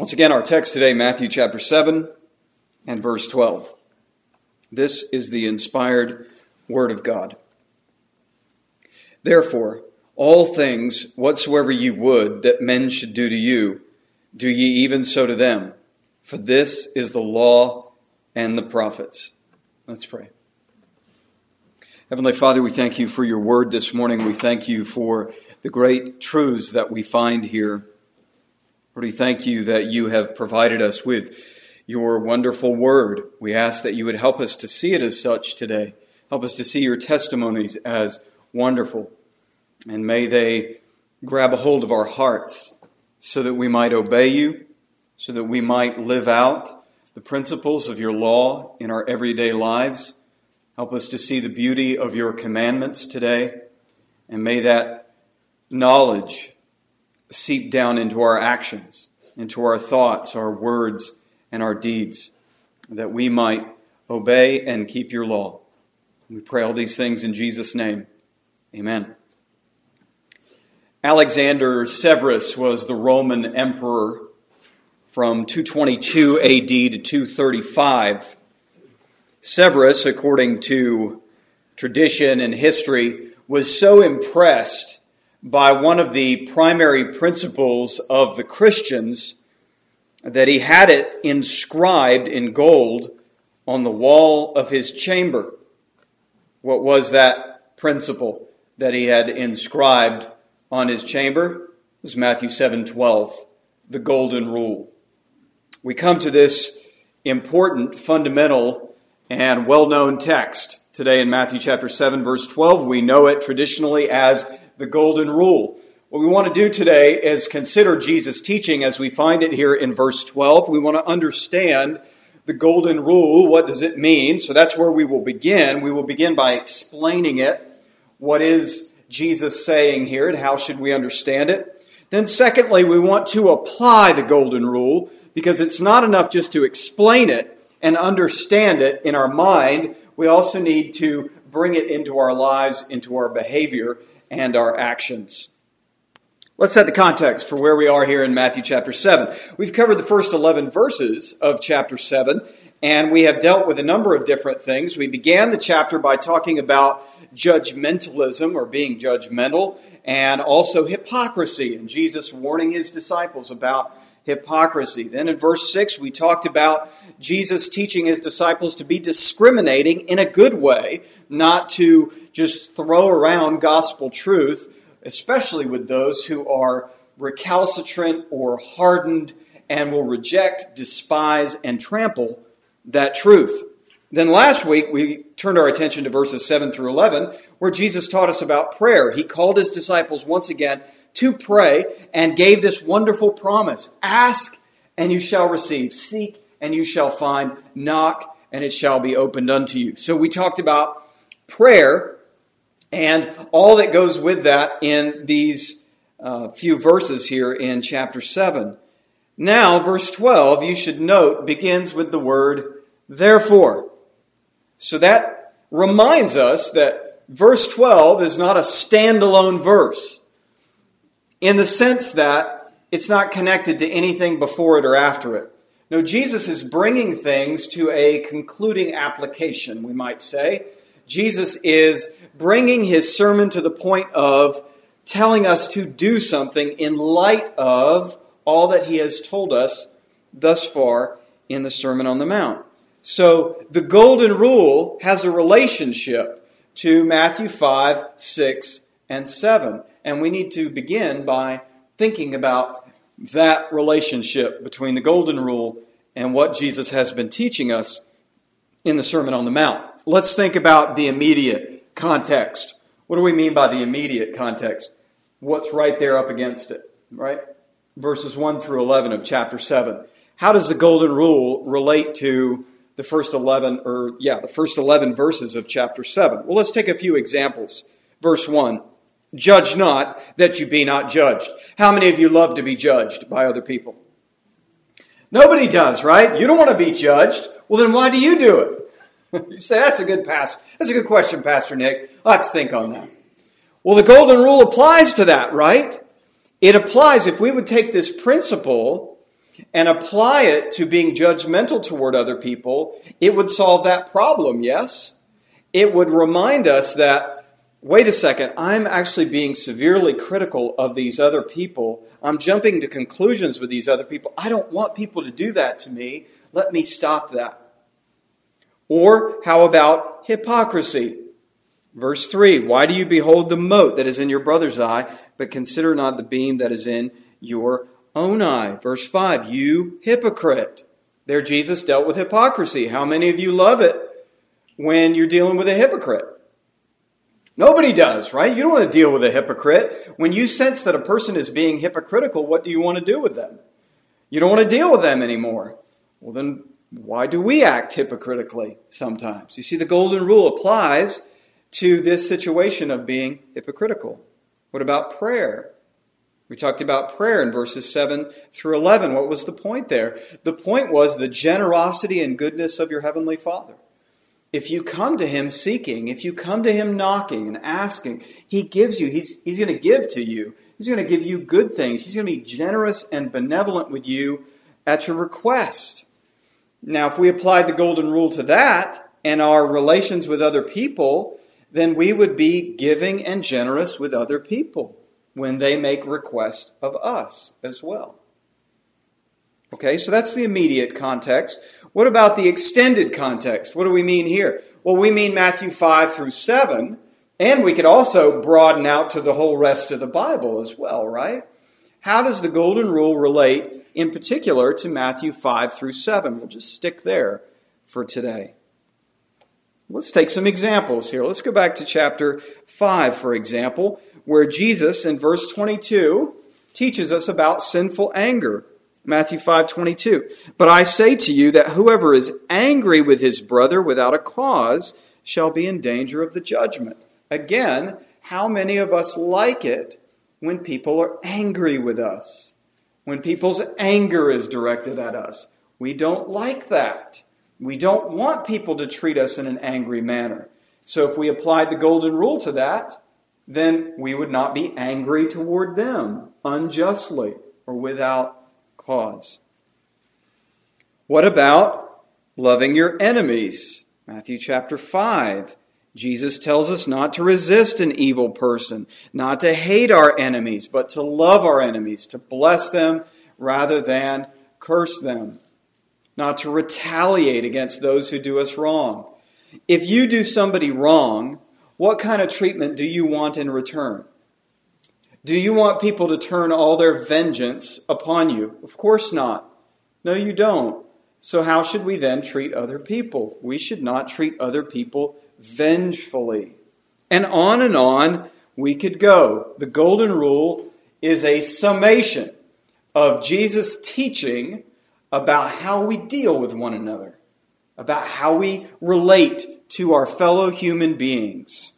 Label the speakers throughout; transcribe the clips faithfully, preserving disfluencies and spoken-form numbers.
Speaker 1: Once again, our text today, Matthew chapter seven and verse twelve. This is the inspired word of God. Therefore, all things whatsoever ye would that men should do to you, do ye even so to them. For this is the law and the prophets. Let's pray. Heavenly Father, we thank you for your word this morning. We thank you for the great truths that we find here. Lord, we thank you that you have provided us with your wonderful word. We ask that you would help us to see it as such today. Help us to see your testimonies as wonderful. And may they grab a hold of our hearts so that we might obey you, so that we might live out the principles of your law in our everyday lives. Help us to see the beauty of your commandments today. And may that knowledge seep down into our actions, into our thoughts, our words, and our deeds, that we might obey and keep your law. We pray all these things in Jesus' name. Amen. Alexander Severus was the Roman emperor from two twenty-two A D to two thirty-five. Severus, according to tradition and history, was so impressed by one of the primary principles of the Christians that he had it inscribed in gold on the wall of his chamber. What was that principle that he had inscribed on his chamber? It was Matthew seven twelve, the golden rule. We come to this important, fundamental, and well-known text today in Matthew chapter seven, verse twelve. We know it traditionally as the golden rule. What we want to do today is consider Jesus' teaching as we find it here in verse twelve. We want to understand the golden rule. What does it mean? So that's where we will begin. We will begin by explaining it. What is Jesus saying here, and how should we understand it? Then secondly, we want to apply the golden rule, because it's not enough just to explain it and understand it in our mind. We also need to bring it into our lives, into our behavior, and our actions. Let's set the context for where we are here in Matthew chapter seven. We've covered the first eleven verses of chapter seven, and we have dealt with a number of different things. We began the chapter by talking about judgmentalism, or being judgmental, and also hypocrisy, and Jesus warning his disciples about hypocrisy. Then in verse six, we talked about Jesus teaching his disciples to be discriminating in a good way, not to just throw around gospel truth, especially with those who are recalcitrant or hardened and will reject, despise, and trample that truth. Then last week, we turned our attention to verses seven through eleven, where Jesus taught us about prayer. He called his disciples once again to pray and gave this wonderful promise. Ask and you shall receive. Seek and you shall find. Knock and it shall be opened unto you. So we talked about prayer and all that goes with that in these uh, few verses here in chapter seven. Now, verse twelve, you should note, begins with the word therefore. So that reminds us that verse twelve is not a standalone verse, in the sense that it's not connected to anything before it or after it. No, Jesus is bringing things to a concluding application, we might say. Jesus is bringing his sermon to the point of telling us to do something in light of all that he has told us thus far in the Sermon on the Mount. So the golden rule has a relationship to Matthew five, six, and seven. And we need to begin by thinking about that relationship between the golden rule and what Jesus has been teaching us in the Sermon on the Mount. Let's think about the immediate context. What do we mean by the immediate context? What's right there up against it, right? Verses one through eleven of chapter seven. How does the golden rule relate to the first eleven, or yeah, the first eleven verses of chapter seven? Well, let's take a few examples. Verse one. Judge not, that you be not judged. How many of you love to be judged by other people? Nobody does, right? You don't want to be judged. Well, then why do you do it? You say, that's a good pass. That's a good question, Pastor Nick. I'll have to think on that. Well, the golden rule applies to that, right? It applies if we would take this principle and apply it to being judgmental toward other people, it would solve that problem, yes? It would remind us that, wait a second, I'm actually being severely critical of these other people. I'm jumping to conclusions with these other people. I don't want people to do that to me. Let me stop that. Or how about hypocrisy? Verse three, why do you behold the mote that is in your brother's eye, but consider not the beam that is in your own eye? Verse five, you hypocrite. There Jesus dealt with hypocrisy. How many of you love it when you're dealing with a hypocrite? Nobody does, right? You don't want to deal with a hypocrite. When you sense that a person is being hypocritical, what do you want to do with them? You don't want to deal with them anymore. Well, then why do we act hypocritically sometimes? You see, the golden rule applies to this situation of being hypocritical. What about prayer? We talked about prayer in verses seven through eleven. What was the point there? The point was the generosity and goodness of your heavenly Father. If you come to Him seeking, if you come to Him knocking and asking, He gives you, He's, he's going to give to you. He's going to give you good things. He's going to be generous and benevolent with you at your request. Now, if we applied the golden rule to that and our relations with other people, then we would be giving and generous with other people when they make request of us as well. Okay, so that's the immediate context. What about the extended context? What do we mean here? Well, we mean Matthew five through seven, and we could also broaden out to the whole rest of the Bible as well, right? How does the golden rule relate in particular to Matthew five through seven? We'll just stick there for today. Let's take some examples here. Let's go back to chapter five, for example, where Jesus in verse twenty-two teaches us about sinful anger. Matthew five twenty-two. But I say to you that whoever is angry with his brother without a cause shall be in danger of the judgment. Again, how many of us like it when people are angry with us? When people's anger is directed at us? We don't like that. We don't want people to treat us in an angry manner. So if we applied the golden rule to that, then we would not be angry toward them unjustly or without cause. What about loving your enemies? Matthew chapter five. Jesus tells us not to resist an evil person, not to hate our enemies, but to love our enemies, to bless them rather than curse them, not to retaliate against those who do us wrong. If you do somebody wrong, what kind of treatment do you want in return? Do you want people to turn all their vengeance upon you? Of course not. No, you don't. So how should we then treat other people? We should not treat other people vengefully. And on and on we could go. The golden rule is a summation of Jesus' teaching about how we deal with one another, about how we relate to our fellow human beings.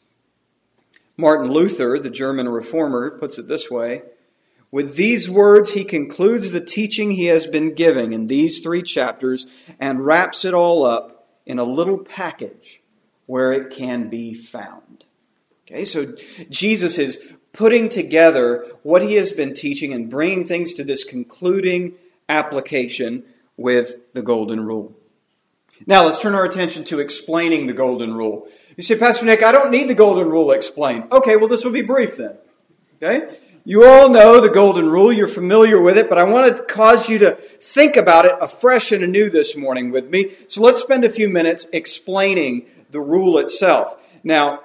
Speaker 1: Martin Luther, the German reformer, puts it this way. With these words, he concludes the teaching he has been giving in these three chapters and wraps it all up in a little package where it can be found. Okay, so Jesus is putting together what he has been teaching and bringing things to this concluding application with the golden rule. Now, let's turn our attention to explaining the golden rule. You say, Pastor Nick, I don't need the golden rule explained. Okay, well, this will be brief then. Okay? You all know the golden rule. You're familiar with it, but I want to cause you to think about it afresh and anew this morning with me. So let's spend a few minutes explaining the rule itself. Now,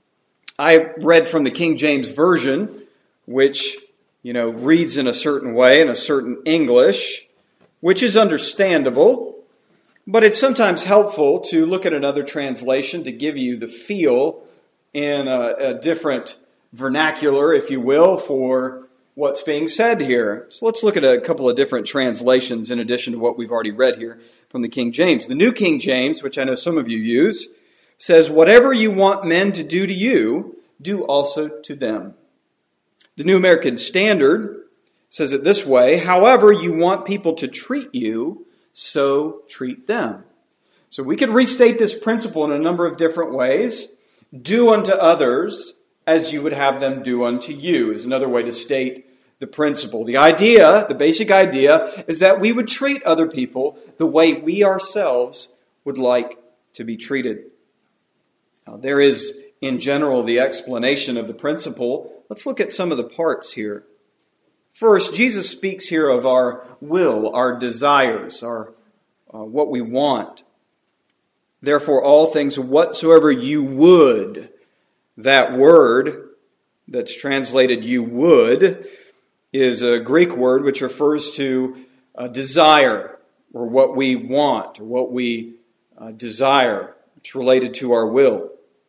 Speaker 1: I read from the King James Version, which, you know, reads in a certain way, in a certain English, which is understandable. But it's sometimes helpful to look at another translation to give you the feel in a, a different vernacular, if you will, for what's being said here. So let's look at a couple of different translations in addition to what we've already read here from the King James. The New King James, which I know some of you use, says, whatever you want men to do to you, do also to them. The New American Standard says it this way, however you want people to treat you, so treat them. So we could restate this principle in a number of different ways. Do unto others as you would have them do unto you is another way to state the principle. The idea, the basic idea, is that we would treat other people the way we ourselves would like to be treated. Now, there is, in general, the explanation of the principle. Let's look at some of the parts here. First, Jesus speaks here of our will, our desires, our uh, what we want. Therefore, all things whatsoever you would, that word that's translated you would, is a Greek word which refers to a desire, or what we want, or what we uh, desire. It's related to our will.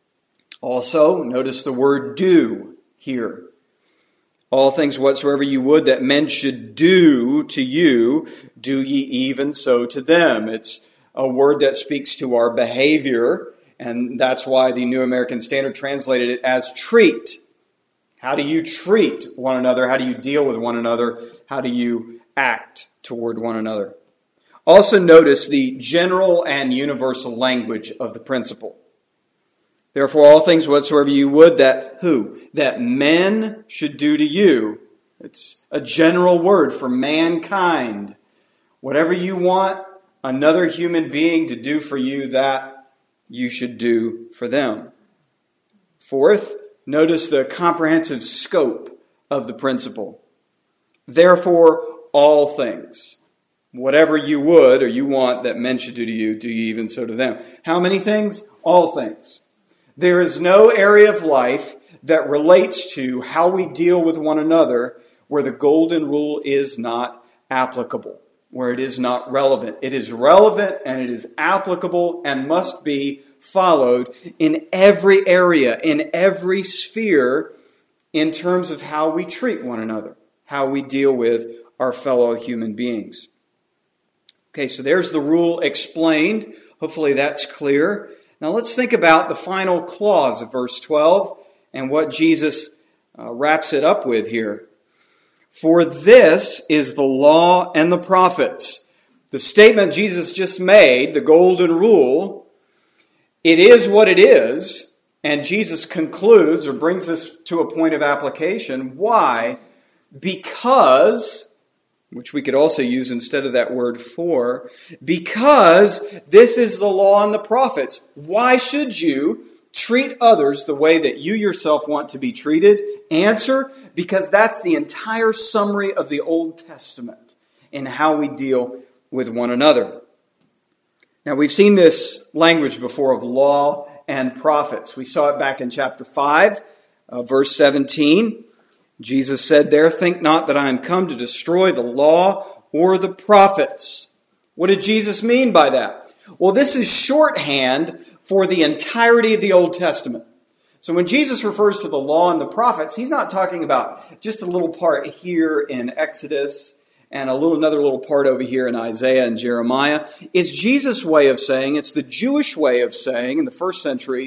Speaker 1: Also, notice the word do here. All things whatsoever you would that men should do to you, do ye even so to them. It's a word that speaks to our behavior, and that's why the New American Standard translated it as treat. How do you treat one another? How do you deal with one another? How do you act toward one another? Also notice the general and universal language of the principle. Therefore, all things whatsoever you would that, who? That men should do to you. It's a general word for mankind. Whatever you want another human being to do for you, that you should do for them. Fourth, notice the comprehensive scope of the principle. Therefore, all things. Whatever you would or you want that men should do to you, do you even so to them. How many things? All things. There is no area of life that relates to how we deal with one another where the golden rule is not applicable, where it is not relevant. It is relevant and it is applicable and must be followed in every area, in every sphere, in terms of how we treat one another, how we deal with our fellow human beings. Okay, so there's the rule explained. Hopefully that's clear. Now let's think about the final clause of verse twelve and what Jesus uh, wraps it up with here. For this is the law and the prophets. The statement Jesus just made, the golden rule, it is what it is, and Jesus concludes or brings this to a point of application. Why? Because, which we could also use instead of that word for, because this is the law and the prophets. Why should you treat others the way that you yourself want to be treated? Answer, because that's the entire summary of the Old Testament in how we deal with one another. Now, we've seen this language before of law and prophets. We saw it back in chapter five, uh, verse seventeen. Jesus said there, think not that I am come to destroy the law or the prophets. What did Jesus mean by that? Well, this is shorthand for the entirety of the Old Testament. So when Jesus refers to the law and the prophets, he's not talking about just a little part here in Exodus and a little another little part over here in Isaiah and Jeremiah. It's Jesus' way of saying, it's the Jewish way of saying in the first century,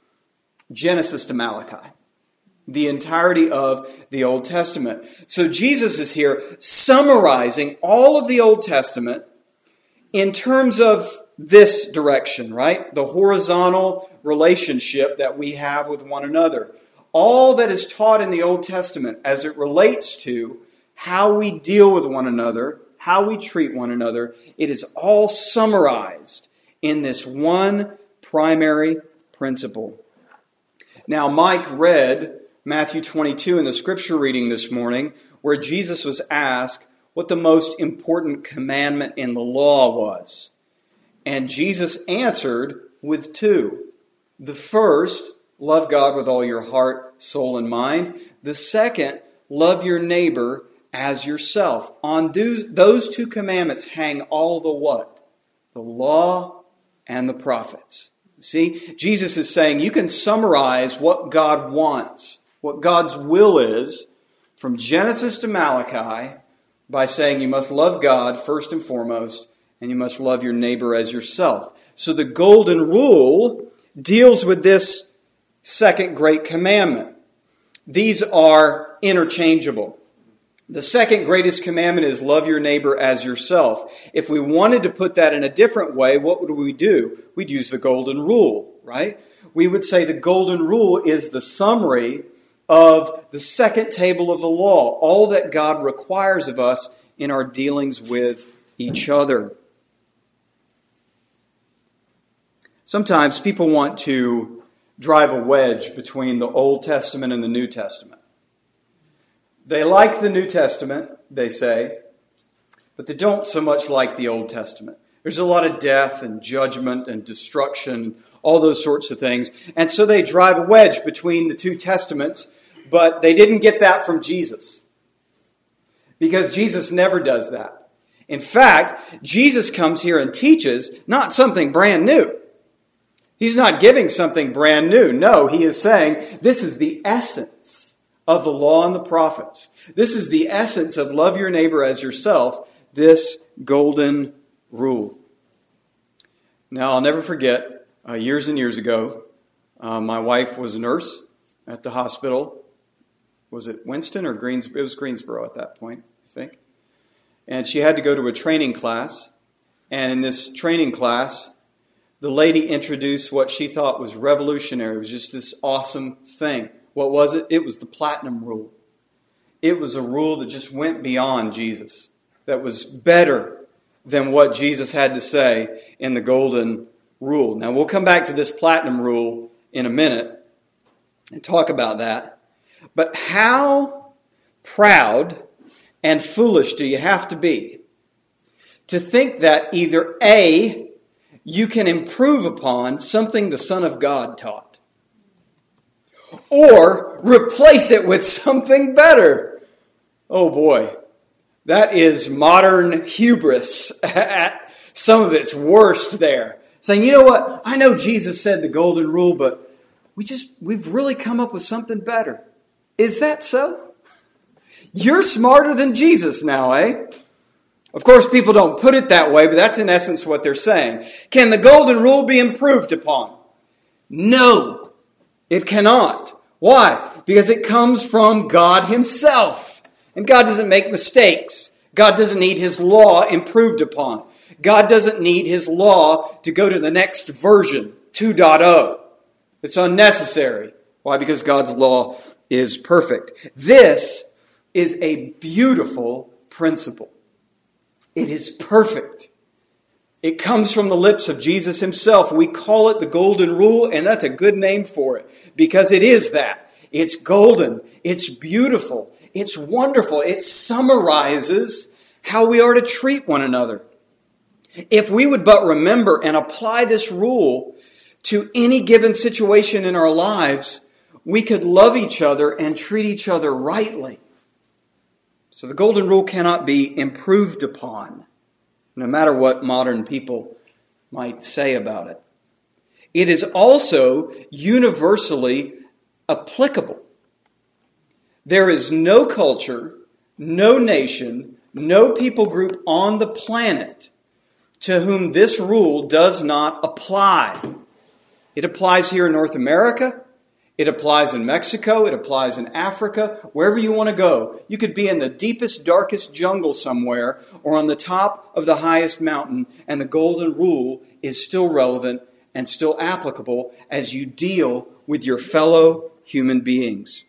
Speaker 1: Genesis to Malachi. The entirety of the Old Testament. So Jesus is here summarizing all of the Old Testament in terms of this direction, right? The horizontal relationship that we have with one another. All that is taught in the Old Testament as it relates to how we deal with one another, how we treat one another, it is all summarized in this one primary principle. Now, Mike read Matthew twenty-two in the scripture reading this morning, where Jesus was asked what the most important commandment in the law was. And Jesus answered with two. The first, love God with all your heart, soul, and mind. The second, love your neighbor as yourself. On those two commandments hang all the what? The law and the prophets. See, Jesus is saying you can summarize what God wants, what God's will is, from Genesis to Malachi, by saying you must love God first and foremost, and you must love your neighbor as yourself. So the golden rule deals with this second great commandment. These are interchangeable. The second greatest commandment is love your neighbor as yourself. If we wanted to put that in a different way, what would we do? We'd use the golden rule, right? We would say the golden rule is the summary of the second table of the law, all that God requires of us in our dealings with each other. Sometimes people want to drive a wedge between the Old Testament and the New Testament. They like the New Testament, they say, but they don't so much like the Old Testament. There's a lot of death and judgment and destruction, all those sorts of things. And so they drive a wedge between the two testaments, but they didn't get that from Jesus. Because Jesus never does that. In fact, Jesus comes here and teaches not something brand new. He's not giving something brand new. No, he is saying this is the essence of the law and the prophets. This is the essence of love your neighbor as yourself, this golden rule. Now, I'll never forget, uh, years and years ago, uh, my wife was a nurse at the hospital. Was it Winston or Greensboro? It was Greensboro at that point, I think. And she had to go to a training class. And in this training class, the lady introduced what she thought was revolutionary. It was just this awesome thing. What was it? It was the platinum rule. It was a rule that just went beyond Jesus. That was better than what Jesus had to say in the golden rule. Now, we'll come back to this platinum rule in a minute and talk about that. But how proud and foolish do you have to be to think that either A, you can improve upon something the Son of God taught, or replace it with something better? Oh boy, that is modern hubris at some of its worst there. Saying, you know what, I know Jesus said the golden rule, but we just, we've really come up with something better. Is that so? You're smarter than Jesus now, eh? Of course, people don't put it that way, but that's in essence what they're saying. Can the golden rule be improved upon? No, it cannot. Why? Because it comes from God himself. And God doesn't make mistakes. God doesn't need his law improved upon. God doesn't need his law to go to the next version, two point oh. It's unnecessary. Why? Because God's law is perfect. This is a beautiful principle. It is perfect. It comes from the lips of Jesus himself. We call it the golden rule, and that's a good name for it because it is that. It's golden. It's beautiful. It's wonderful. It summarizes how we are to treat one another. If we would but remember and apply this rule to any given situation in our lives, we could love each other and treat each other rightly. So the golden rule cannot be improved upon, no matter what modern people might say about it. It is also universally applicable. There is no culture, no nation, no people group on the planet to whom this rule does not apply. It applies here in North America. It applies in Mexico. It applies in Africa. Wherever you want to go. You could be in the deepest, darkest jungle somewhere or on the top of the highest mountain, and the golden rule is still relevant and still applicable as you deal with your fellow human beings.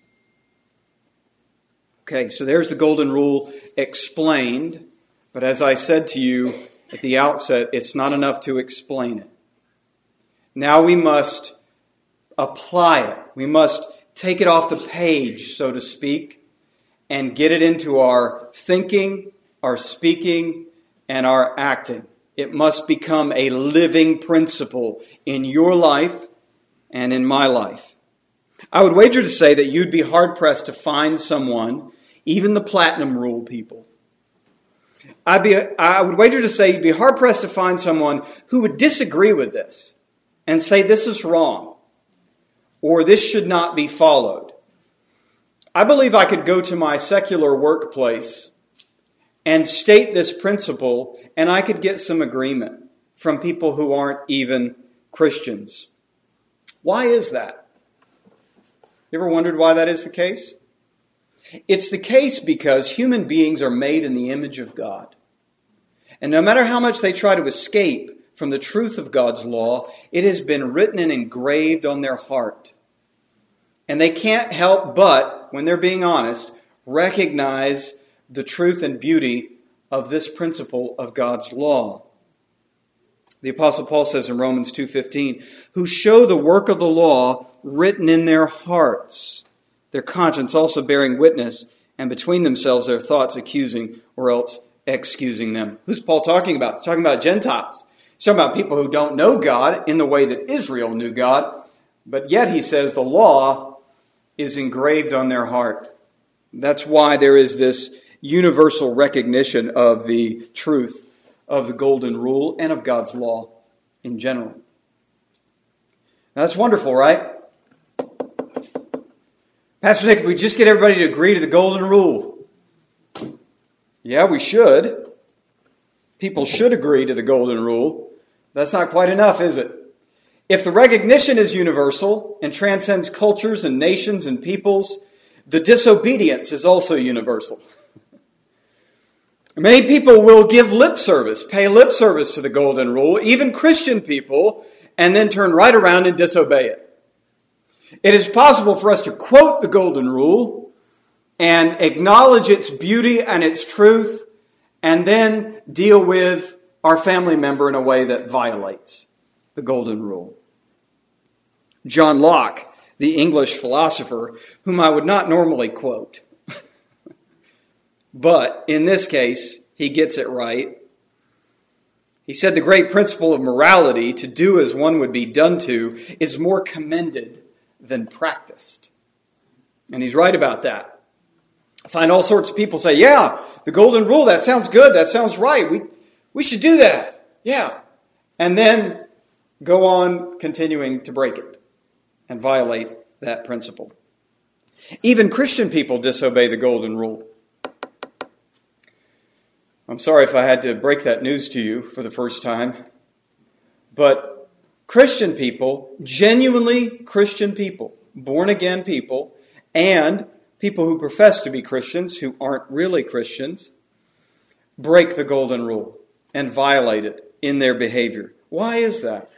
Speaker 1: Okay, so there's the golden rule explained. But as I said to you at the outset, it's not enough to explain it. Now we must apply it. We must take it off the page, so to speak, and get it into our thinking, our speaking, and our acting. It must become a living principle in your life and in my life. I would wager to say that you'd be hard-pressed to find someone, even the platinum rule people. I'd be, I would wager to say you'd be hard-pressed to find someone who would disagree with this and say this is wrong, or this should not be followed. I believe I could go to my secular workplace and state this principle, and I could get some agreement from people who aren't even Christians. Why is that? You ever wondered why that is the case? It's the case because human beings are made in the image of God. And no matter how much they try to escape from the truth of God's law, it has been written and engraved on their heart. And they can't help but, when they're being honest, recognize the truth and beauty of this principle of God's law. The Apostle Paul says in Romans two fifteen, who show the work of the law written in their hearts, their conscience also bearing witness, and between themselves their thoughts accusing or else excusing them. Who's Paul talking about? He's talking about Gentiles. He's talking about people who don't know God in the way that Israel knew God, but yet he says the law is engraved on their heart. That's why there is this universal recognition of the truth of the golden rule and of God's law in general. Now, that's wonderful, right? Pastor Nick, if we just get everybody to agree to the golden rule. Yeah, we should. People should agree to the golden rule. That's not quite enough, is it? If the recognition is universal and transcends cultures and nations and peoples, the disobedience is also universal. Many people will give lip service, pay lip service to the golden rule, even Christian people, and then turn right around and disobey it. It is possible for us to quote the golden rule and acknowledge its beauty and its truth, and then deal with our family member in a way that violates the golden rule. John Locke, the English philosopher, whom I would not normally quote, but in this case, he gets it right. He said the great principle of morality, to do as one would be done to, is more commended than practiced. And he's right about that. I find all sorts of people say, yeah, the golden rule, that sounds good, that sounds right, we, we should do that, yeah. And then go on continuing to break it and violate that principle. Even Christian people disobey the golden rule. I'm sorry if I had to break that news to you for the first time, but Christian people, genuinely Christian people, born-again people, and people who profess to be Christians who aren't really Christians, break the golden rule and violate it in their behavior. Why is that?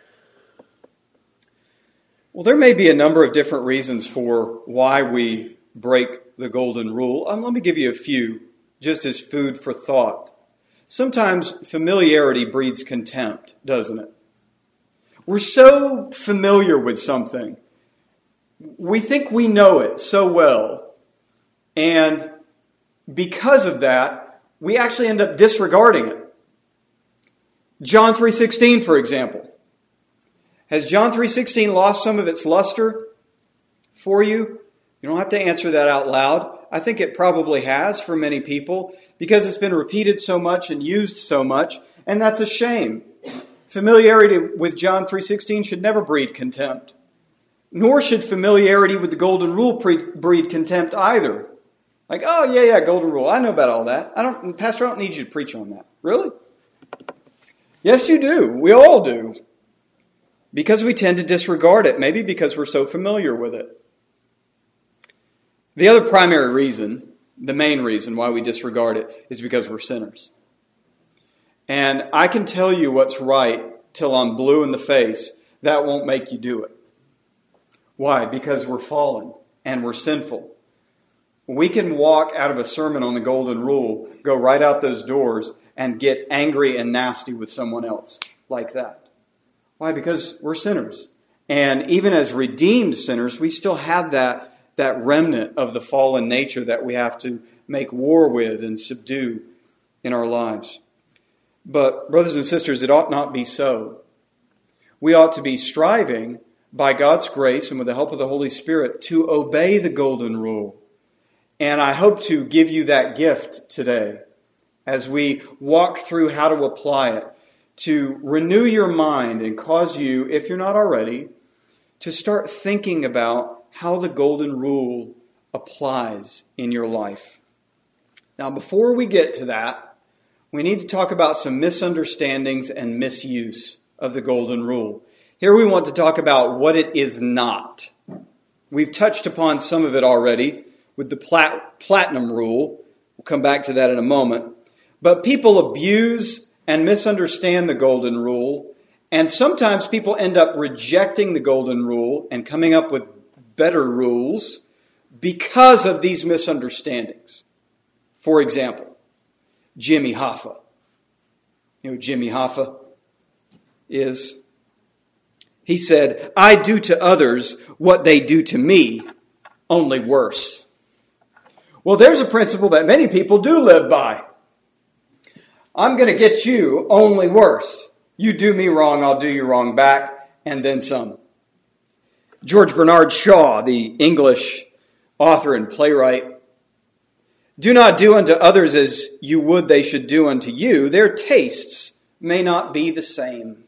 Speaker 1: Well, there may be a number of different reasons for why we break the golden rule. Um, let me give you a few, just as food for thought. Sometimes familiarity breeds contempt, doesn't it? We're so familiar with something. We think we know it so well. And because of that, we actually end up disregarding it. John three sixteen, for example. Has John three sixteen lost some of its luster for you? You don't have to answer that out loud. I think it probably has for many people because it's been repeated so much and used so much, and that's a shame. Familiarity with John three sixteen should never breed contempt, nor should familiarity with the golden rule pre- breed contempt either. Like, oh, yeah, yeah, golden rule. I know about all that. I don't, Pastor, I don't need you to preach on that. Really? Yes, you do. We all do. Because we tend to disregard it, maybe because we're so familiar with it. The other primary reason, the main reason why we disregard it, is because we're sinners. And I can tell you what's right till I'm blue in the face. That won't make you do it. Why? Because we're fallen and we're sinful. We can walk out of a sermon on the golden rule, go right out those doors, and get angry and nasty with someone else like that. Why? Because we're sinners. And even as redeemed sinners, we still have that that remnant of the fallen nature that we have to make war with and subdue in our lives. But, brothers and sisters, it ought not be so. We ought to be striving, by God's grace and with the help of the Holy Spirit, to obey the golden rule. And I hope to give you that gift today as we walk through how to apply it, to renew your mind and cause you, if you're not already, to start thinking about how the golden rule applies in your life. Now, before we get to that, we need to talk about some misunderstandings and misuse of the golden rule. Here we want to talk about what it is not. We've touched upon some of it already with the plat- platinum rule. We'll come back to that in a moment. But people abuse and misunderstand the golden rule, and sometimes people end up rejecting the golden rule and coming up with better rules because of these misunderstandings. For example, Jimmy Hoffa. You know who Jimmy Hoffa is? He said, "I do to others what they do to me, only worse." Well, there's a principle that many people do live by. I'm going to get you only worse. You do me wrong, I'll do you wrong back, and then some. George Bernard Shaw, the English author and playwright, "Do not do unto others as you would they should do unto you. Their tastes may not be the same."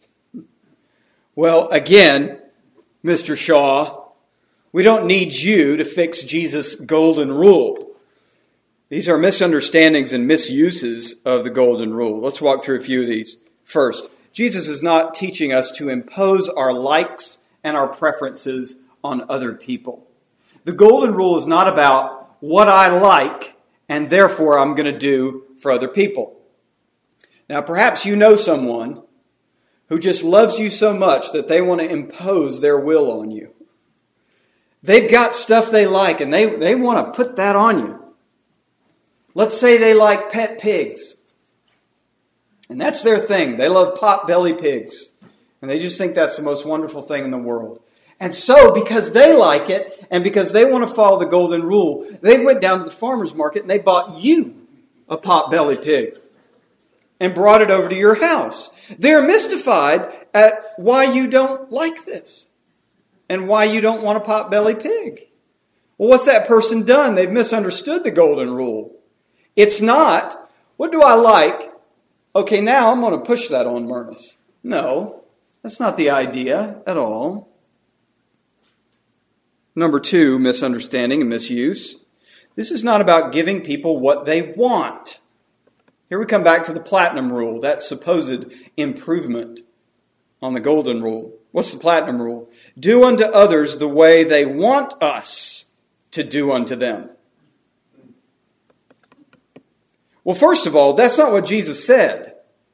Speaker 1: Well, again, Mister Shaw, we don't need you to fix Jesus' golden rule. These are misunderstandings and misuses of the golden rule. Let's walk through a few of these. First, Jesus is not teaching us to impose our likes and our preferences on other people. The golden rule is not about what I like and therefore I'm going to do for other people. Now, perhaps you know someone who just loves you so much that they want to impose their will on you. They've got stuff they like and they, they want to put that on you. Let's say they like pet pigs. And that's their thing. They love pot-belly pigs. And they just think that's the most wonderful thing in the world. And so, because they like it, and because they want to follow the golden rule, they went down to the farmer's market and they bought you a pot-belly pig and brought it over to your house. They're mystified at why you don't like this and why you don't want a pot-belly pig. Well, what's that person done? They've misunderstood the golden rule. It's not, what do I like? Okay, now I'm going to push that on Myrnis. No, that's not the idea at all. Number two, misunderstanding and misuse. This is not about giving people what they want. Here we come back to the platinum rule, that supposed improvement on the golden rule. What's the platinum rule? Do unto others the way they want us to do unto them. Well, first of all, that's not what Jesus said.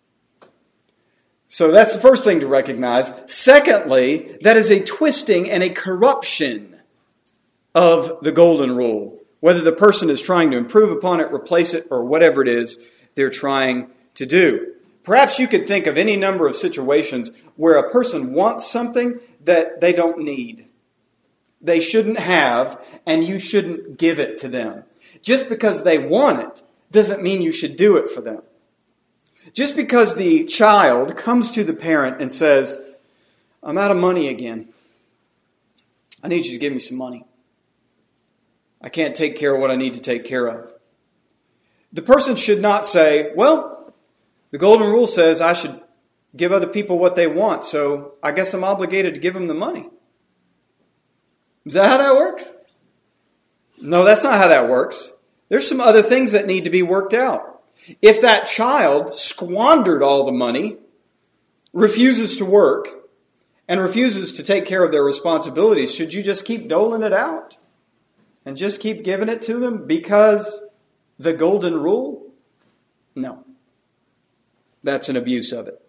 Speaker 1: So that's the first thing to recognize. Secondly, that is a twisting and a corruption of the golden rule. Whether the person is trying to improve upon it, replace it, or whatever it is they're trying to do. Perhaps you could think of any number of situations where a person wants something that they don't need. They shouldn't have, and you shouldn't give it to them. Just because they want it doesn't mean you should do it for them. Just because the child comes to the parent and says, "I'm out of money again. I need you to give me some money. I can't take care of what I need to take care of." The person should not say, "Well, the golden rule says I should give other people what they want, so I guess I'm obligated to give them the money." Is that how that works? No, that's not how that works. There's some other things that need to be worked out. If that child squandered all the money, refuses to work, and refuses to take care of their responsibilities, should you just keep doling it out? And just keep giving it to them because the golden rule? No. That's an abuse of it.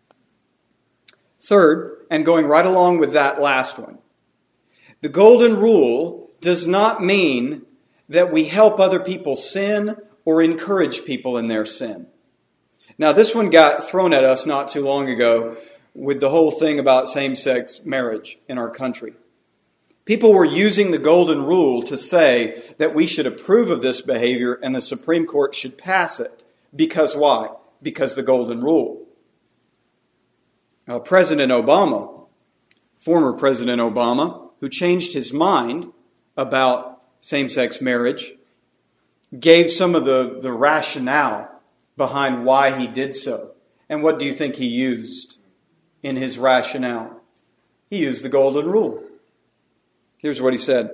Speaker 1: Third, and going right along with that last one, the golden rule does not mean that we help other people sin or encourage people in their sin. Now, this one got thrown at us not too long ago with the whole thing about same-sex marriage in our country. People were using the golden rule to say that we should approve of this behavior and the Supreme Court should pass it. Because why? Because the golden rule. Now, President Obama, former President Obama, who changed his mind about same-sex marriage, gave some of the, the rationale behind why he did so. And what do you think he used in his rationale? He used the golden rule. Here's what he said.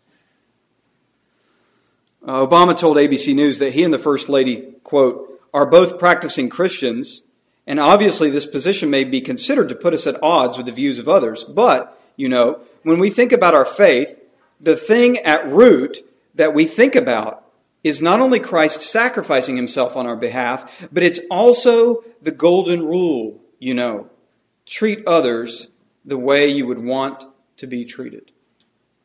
Speaker 1: Uh, Obama told A B C News that he and the First Lady, quote, "are both practicing Christians, and obviously this position may be considered to put us at odds with the views of others. But, you know, when we think about our faith, the thing at root that we think about is not only Christ sacrificing himself on our behalf, but it's also the golden rule, you know. Treat others the way you would want to be treated."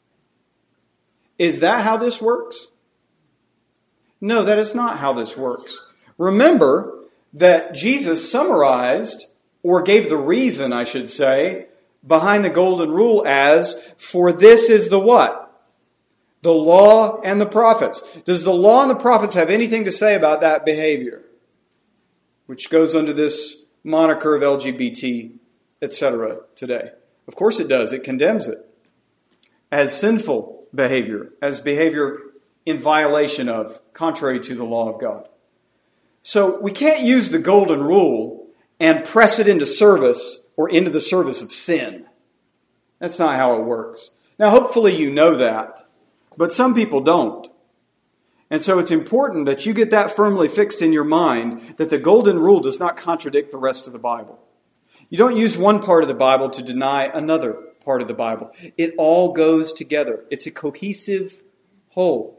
Speaker 1: Is that how this works? No, that is not how this works. Remember that Jesus summarized, or gave the reason, I should say, behind the golden rule as, for this is the what? The law and the prophets. Does the law and the prophets have anything to say about that behavior? Which goes under this moniker of L G B T, et cetera today. Of course it does. It condemns it as sinful behavior, as behavior in violation of, contrary to the law of God. So we can't use the golden rule and press it into service or into the service of sin. That's not how it works. Now, hopefully you know that, but some people don't. And so it's important that you get that firmly fixed in your mind, that the golden rule does not contradict the rest of the Bible. You don't use one part of the Bible to deny another part of the Bible. It all goes together. It's a cohesive whole.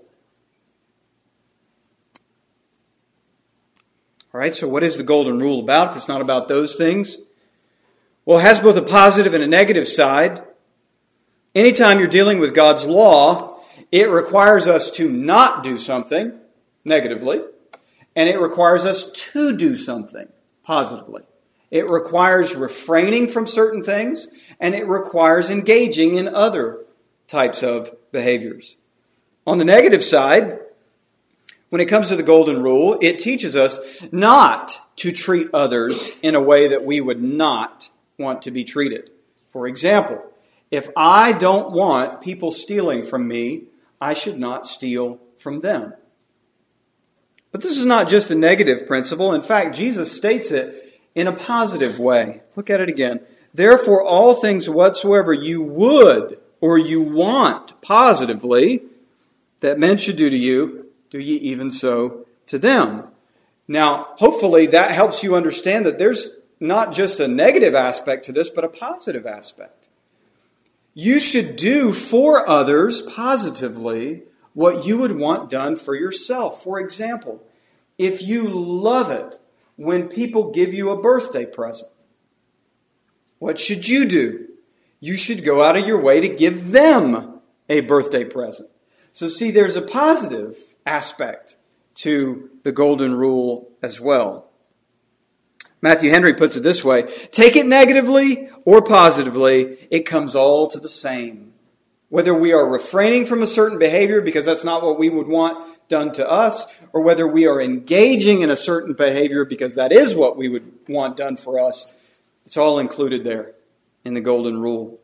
Speaker 1: All right, so what is the golden rule about if it's not about those things? Well, it has both a positive and a negative side. Anytime you're dealing with God's law, it requires us to not do something negatively, and it requires us to do something positively. It requires refraining from certain things, and it requires engaging in other types of behaviors. On the negative side, when it comes to the golden rule, it teaches us not to treat others in a way that we would not want to be treated. For example, if I don't want people stealing from me, I should not steal from them. But this is not just a negative principle. In fact, Jesus states it in a positive way. Look at it again. Therefore, all things whatsoever you would or you want positively that men should do to you, do ye even so to them. Now, hopefully that helps you understand that there's not just a negative aspect to this, but a positive aspect. You should do for others positively what you would want done for yourself. For example, if you love it when people give you a birthday present, what should you do? You should go out of your way to give them a birthday present. So see, there's a positive aspect to the golden rule as well. Matthew Henry puts it this way: take it negatively or positively, it comes all to the same. Whether we are refraining from a certain behavior because that's not what we would want done to us, or whether we are engaging in a certain behavior because that is what we would want done for us, it's all included there in the golden rule.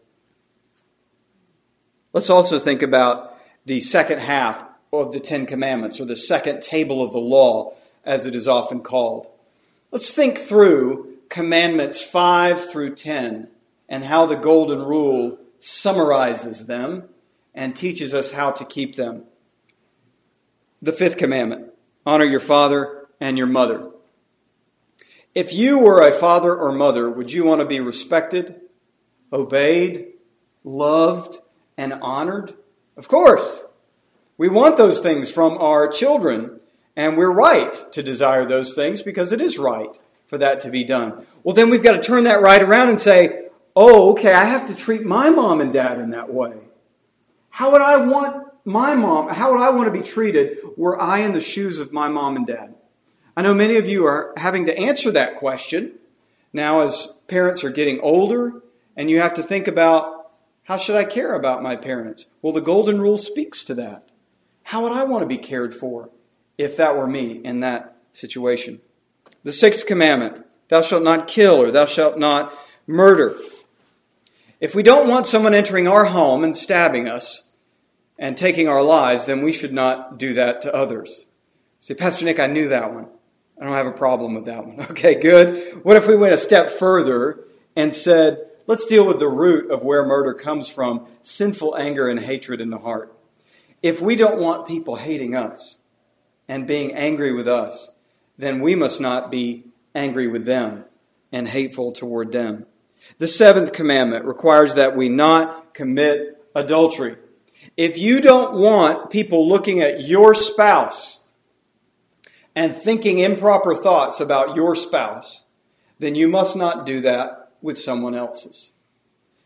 Speaker 1: Let's also think about the second half of the Ten Commandments, or the second table of the law, as it is often called. Let's think through Commandments five through ten and how the golden rule summarizes them and teaches us how to keep them. The fifth commandment, honor your father and your mother. If you were a father or mother, would you want to be respected, obeyed, loved, and honored? Of course. We want those things from our children, and we're right to desire those things because it is right for that to be done. Well, then we've got to turn that right around and say, oh, okay, I have to treat my mom and dad in that way. How would I want my mom, how would I want to be treated were I in the shoes of my mom and dad? I know many of you are having to answer that question now as parents are getting older, and you have to think about, how should I care about my parents? Well, the golden rule speaks to that. How would I want to be cared for if that were me in that situation? The sixth commandment, thou shalt not kill, or thou shalt not murder. If we don't want someone entering our home and stabbing us and taking our lives, then we should not do that to others. Say, Pastor Nick, I knew that one. I don't have a problem with that one. Okay, good. What if we went a step further and said, let's deal with the root of where murder comes from, sinful anger and hatred in the heart. If we don't want people hating us and being angry with us, then we must not be angry with them and hateful toward them. The seventh commandment requires that we not commit adultery. If you don't want people looking at your spouse and thinking improper thoughts about your spouse, then you must not do that with someone else's.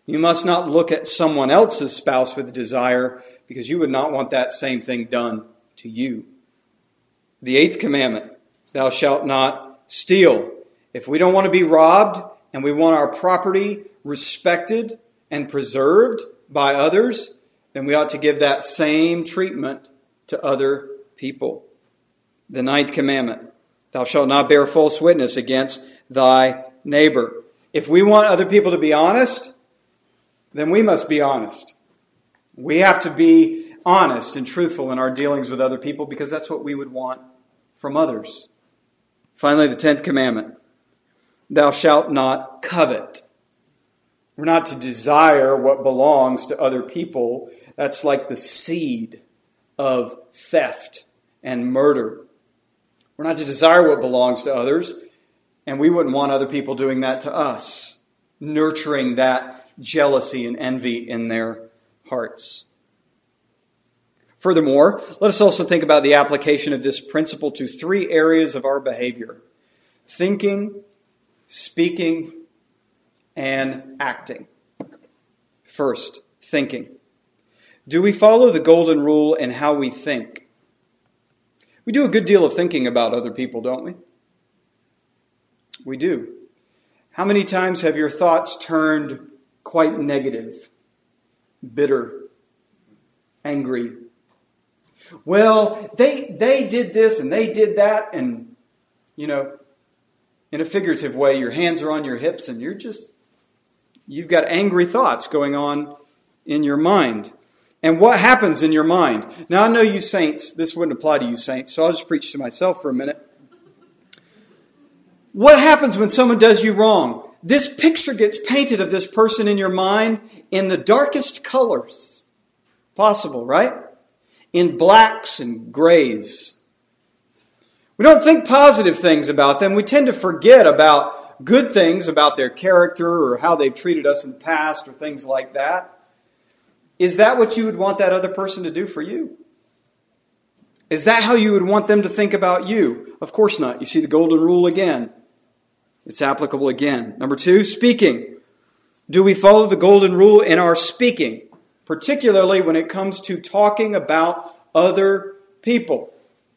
Speaker 1: You must not look at someone else's spouse with desire, because you would not want that same thing done to you. The eighth commandment, thou shalt not steal. If we don't want to be robbed and we want our property respected and preserved by others, then we ought to give that same treatment to other people. The ninth commandment, thou shalt not bear false witness against thy neighbor. If we want other people to be honest, then we must be honest. We have to be honest and truthful in our dealings with other people, because that's what we would want from others. Finally, the tenth commandment, thou shalt not covet. We're not to desire what belongs to other people. That's like the seed of theft and murder. We're not to desire what belongs to others, and we wouldn't want other people doing that to us, nurturing that jealousy and envy in their hearts. Furthermore, let us also think about the application of this principle to three areas of our behavior: thinking, speaking, and acting. First, thinking. Do we follow the golden rule in how we think? We do a good deal of thinking about other people, don't we? We do. How many times have your thoughts turned quite negative, bitter, angry? Well, they they did this and they did that, and, you know, in a figurative way, your hands are on your hips and you're just, you've got angry thoughts going on in your mind. And what happens in your mind? Now, I know you saints, this wouldn't apply to you saints, so I'll just preach to myself for a minute. What happens when someone does you wrong? This picture gets painted of this person in your mind in the darkest colors possible, right? In blacks and grays. We don't think positive things about them. We tend to forget about good things about their character or how they've treated us in the past or things like that. Is that what you would want that other person to do for you? Is that how you would want them to think about you? Of course not. You see the golden rule again. It's applicable again. Number two, speaking. Do we follow the golden rule in our speaking, particularly when it comes to talking about other people?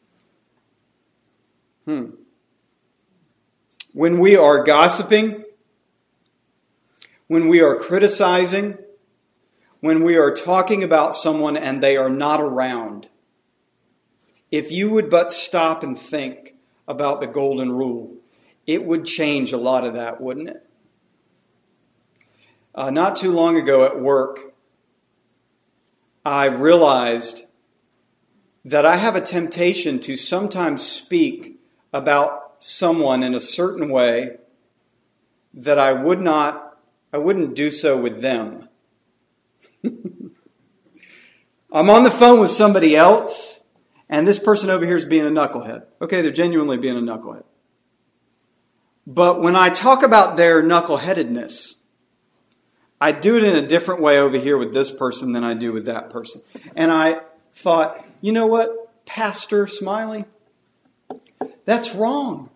Speaker 1: Hmm. When we are gossiping, when we are criticizing, when we are talking about someone and they are not around, if you would but stop and think about the golden rule, it would change a lot of that, wouldn't it? Uh, not too long ago at work, I realized that I have a temptation to sometimes speak about someone in a certain way that I would not, I wouldn't do so with them. I'm on the phone with somebody else, and this person over here is being a knucklehead. Okay, they're genuinely being a knucklehead. But when I talk about their knuckleheadedness, I do it in a different way over here with this person than I do with that person. And I thought, you know what, Pastor Smiley? That's wrong.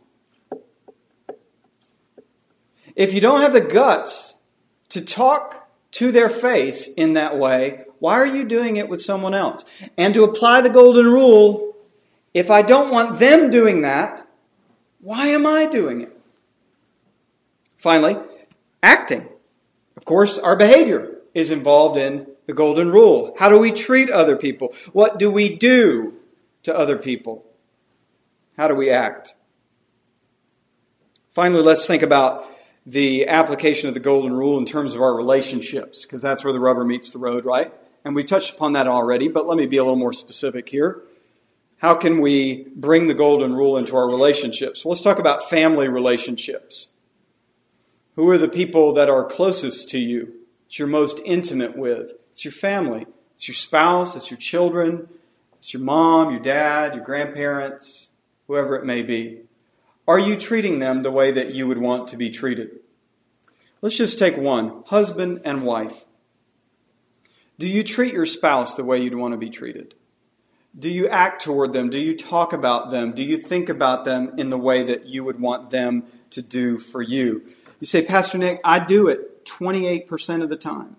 Speaker 1: If you don't have the guts to talk to their face in that way, why are you doing it with someone else? And to apply the golden rule, if I don't want them doing that, why am I doing it? Finally, acting. Of course, our behavior is involved in the golden rule. How do we treat other people? What do we do to other people? How do we act? Finally, let's think about the application of the golden rule in terms of our relationships, because that's where the rubber meets the road, right? And we touched upon that already, but let me be a little more specific here. How can we bring the golden rule into our relationships? Well, let's talk about family relationships. Who are the people that are closest to you, that you're most intimate with? It's your family. It's your spouse. It's your children. It's your mom, your dad, your grandparents, whoever it may be. Are you treating them the way that you would want to be treated? Let's just take one, husband and wife. Do you treat your spouse the way you'd want to be treated? Do you act toward them? Do you talk about them? Do you think about them in the way that you would want them to do for you? You say, Pastor Nick, I do it twenty-eight percent of the time.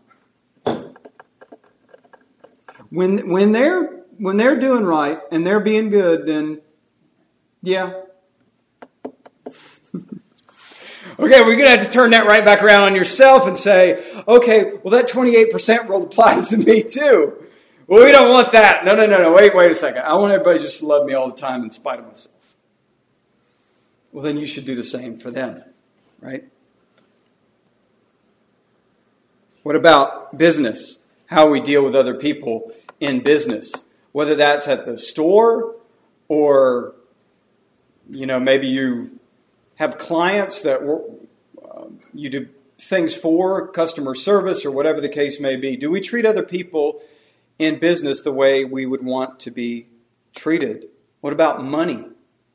Speaker 1: When, when, they're, when they're doing right and they're being good, then yeah. Okay, we're going to have to turn that right back around on yourself and say, okay, well, that twenty-eight percent rule applies to me too. Well, we don't want that. No, no, no, no. Wait, wait a second. I want everybody just to love me all the time in spite of myself. Well, then you should do the same for them, right? What about business? How we deal with other people in business, whether that's at the store or, you know, maybe you have clients that uh, you do things for, customer service or whatever the case may be. Do we treat other people in business the way we would want to be treated? What about money?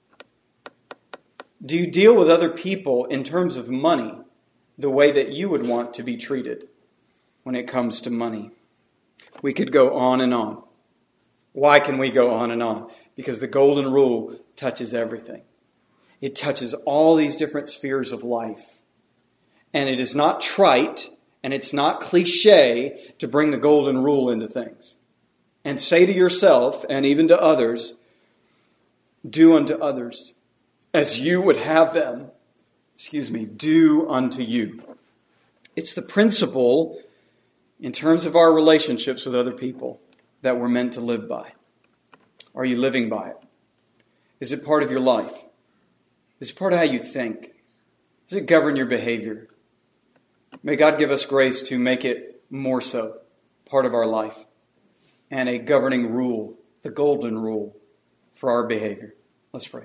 Speaker 1: Do you deal with other people in terms of money the way that you would want to be treated when it comes to money? We could go on and on. Why can we go on and on? Because the golden rule touches everything. It touches all these different spheres of life. And it is not trite and it's not cliche to bring the golden rule into things. And say to yourself and even to others, do unto others as you would have them, excuse me, do unto you. It's the principle in terms of our relationships with other people that we're meant to live by. Are you living by it? Is it part of your life? Is it part of how you think? Does it govern your behavior? May God give us grace to make it more so, part of our life, and a governing rule, the golden rule for our behavior. Let's pray.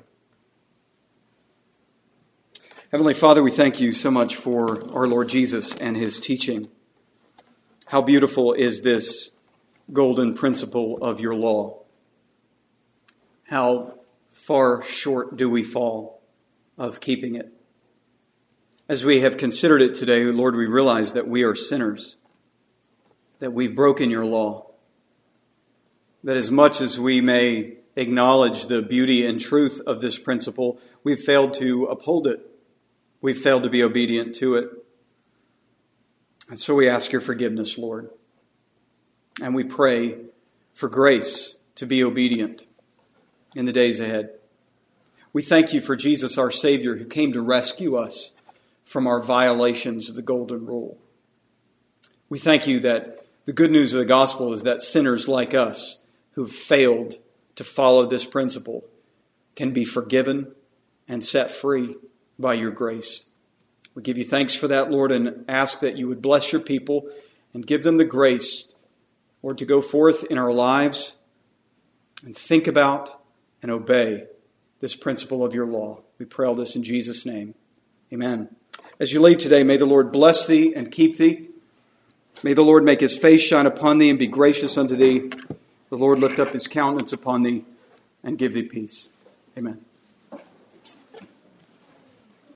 Speaker 1: Heavenly Father, we thank you so much for our Lord Jesus and his teaching. How beautiful is this golden principle of your law. How far short do we fall of keeping it. As we have considered it today, Lord, we realize that we are sinners, that we've broken your law, that as much as we may acknowledge the beauty and truth of this principle, we've failed to uphold it. We've failed to be obedient to it. And so we ask your forgiveness, Lord. And we pray for grace to be obedient in the days ahead. We thank you for Jesus, our Savior, who came to rescue us from our violations of the golden rule. We thank you that the good news of the gospel is that sinners like us who've failed to follow this principle can be forgiven and set free by your grace. We give you thanks for that, Lord, and ask that you would bless your people and give them the grace, Lord, to go forth in our lives and think about and obey this principle of your law. We pray all this in Jesus' name. Amen. As you leave today, may the Lord bless thee and keep thee. May the Lord make his face shine upon thee and be gracious unto thee. The Lord lift up his countenance upon thee and give thee peace. Amen.